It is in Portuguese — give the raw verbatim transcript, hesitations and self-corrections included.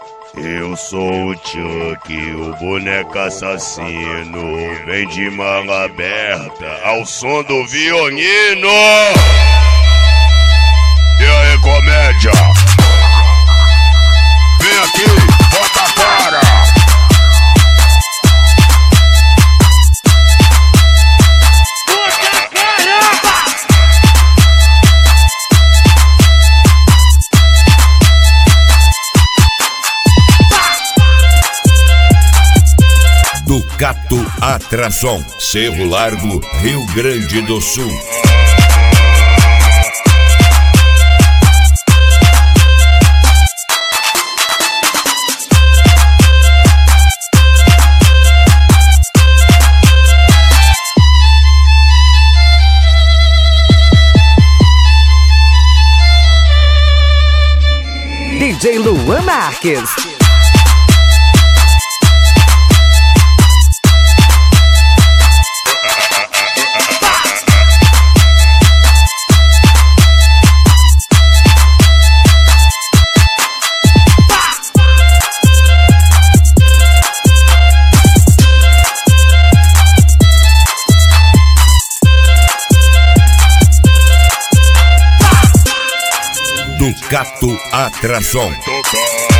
Eu sou o Chuck, o boneco assassino. Vem de manga aberta ao som do violino. E aí, comédia? Vem aqui, bota a cara. Ducato Atração, Cerro Largo, Rio Grande do Sul. D J Luan Marques. Ducato Atração.